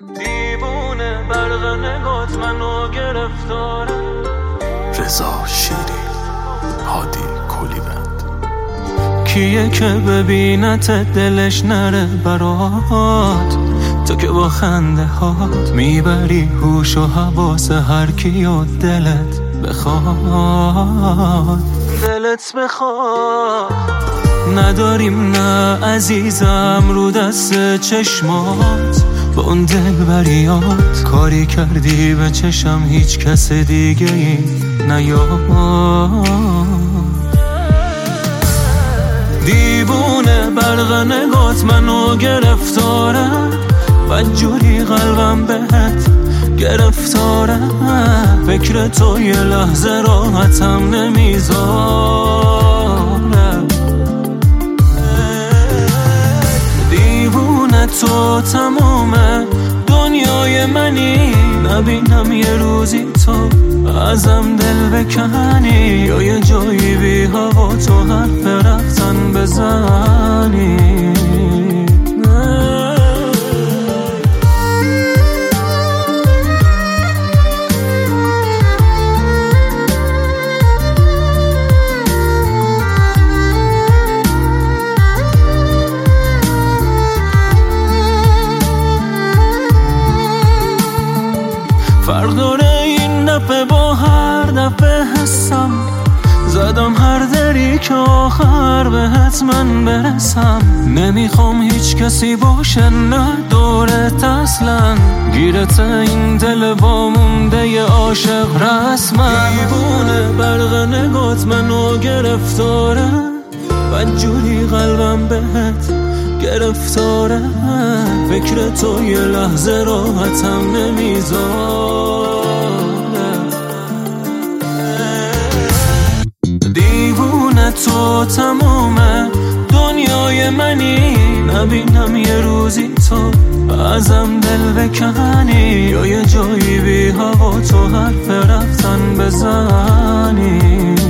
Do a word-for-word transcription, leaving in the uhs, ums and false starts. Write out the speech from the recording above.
دیوونه برق نگات منو گرفتاره. رضا شیری، هادی کلیوند. کیه که ببینت دلش نره برات، تو که با خنده هات میبری هوش و حواس هر کی و دلت بخواد. دلت بخواد نداریم نه عزیزم، رو دست چشمات با اون دلبریات کاری کردی به چشم هیچ کس دیگه ای نیاد. دیوونه برق نگات منو گرفتاره، بدجوری قلبم بهت گرفتاره. فکر تو یه لحظه راحتم نمیذاره. دیوونه تو تموم دنیای منی، نبینم یه روزی تو ازم دل بکنی، یا یه جایی بی هوا تو حرف رفتن بزنی. فرق داره این دفعه با هر دفعه حسم، زدم هر دری که آخر بهت من برسم. نمیخوام هیچ کسی باشه نه دورت اصلا، گیرت این دل وامونده ی عاشق رسمم. دیوونه برق نگات منو گرفتاره، بدجوری قلبم بهت گرفتاره. فکر تو یه لحظه راحتم نمیذاره. دیوونه تو تموم دنیای منی، نبینم یه روزی تو ازم دل بکنی، یا یه جایی بی هوا تو حرف رفتن بزنی.